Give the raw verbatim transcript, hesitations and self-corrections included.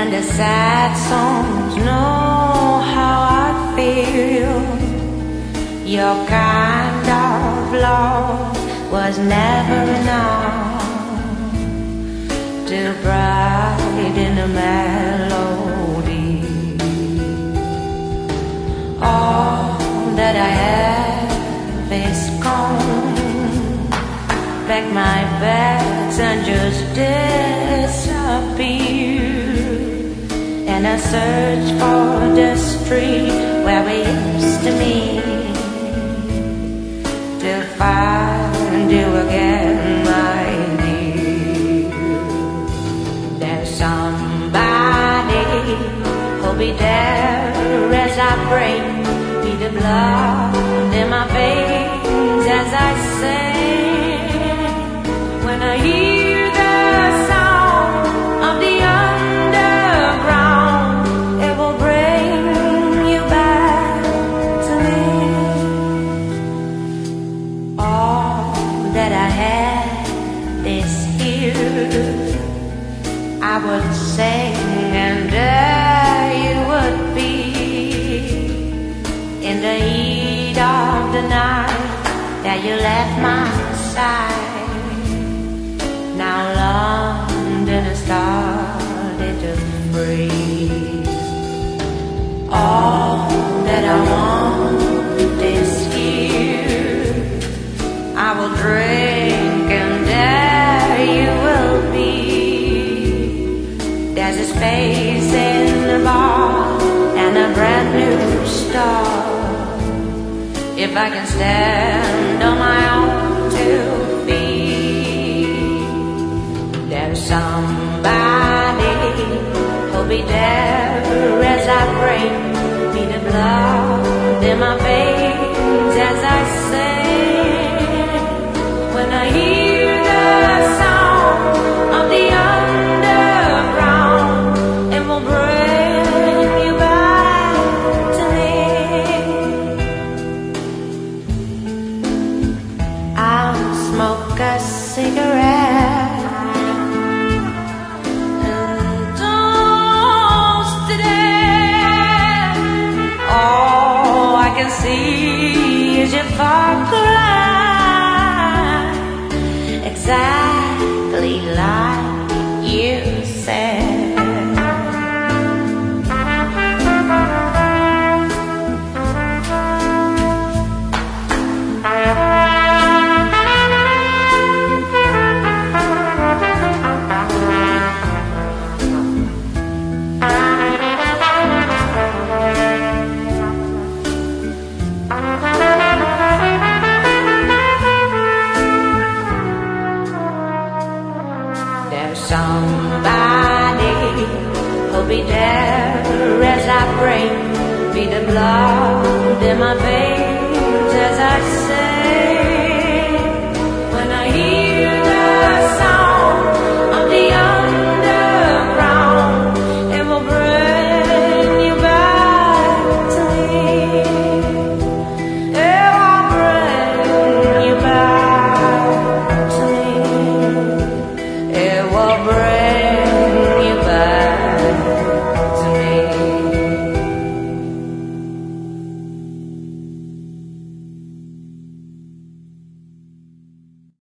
and the sad songs know how I feel. Your kind of love was never enough to brighten the melody. All that I have is gone. Pack my bags and just disappear. And I search for the street where we used to meet, to find you again, my dear. There's somebody who'll be there as I pray, be the blood in my veins as I sing. When I hear the sound of the underground, it will bring you back to me. All that I had is here. I would sing and there you would be, in the heat of the night that you left my side. Now London has started to freeze. All that I want is here. I will drink and there you will be. There's a space in the bar and a brand new star. If I can stand on my own two feet, there's somebody who'll be there as I pray, be the blood in my veins as I sing. When I hear the sound of the underground, it will bring you back to me. I'll smoke a cigarette and toast to death. All I can see is your far cry, exactly like you said. There's somebody who'll be there as I pray, be the blood in my veins as I